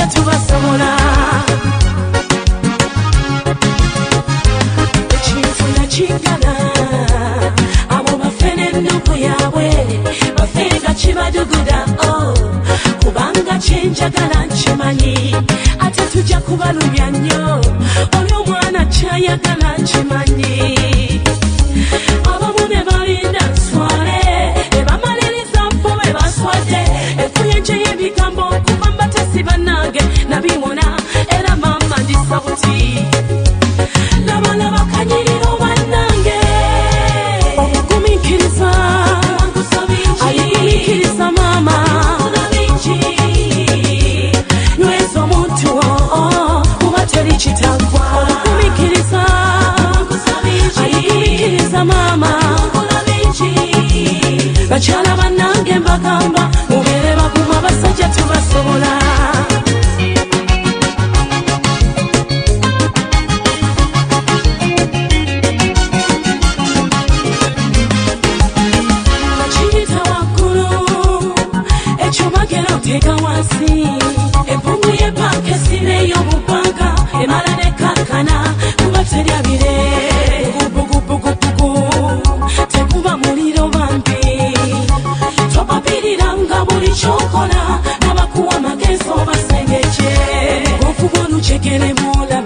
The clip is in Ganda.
abasajja tubasobola ekinfuna kingana abo bafene ennuku yaabwe bafenga kibaduguda kubanga kyenjagala nkimanyi ate tujja kubalumya nnyo oli omwana kyayagala nkimanyi abamu ne balinda nswale ebamaliriza bo be baswadde efuyenje y'ebigambo okuva mbatesi bannange nabimona era mama ndisa buti labalaba kanyiriro bannange obugumiikiriza ayigumiikiriza mama nyweza omuntu kuba teri kitagwa obugumiikiriza ayigumiikiriza mama bakyala bannange mbagamba mubeere bagumu abasajja tubasobola bakiyita waggulu ekyo bagera oteeka wansi empungu y'ebbanka esiba ey'obubanka emala ne kankana kuba terya bire tekuba muliro bambi topapiriranga buli kyokola nabakuwa amagezi obasengekye okuba olukyekere muolaba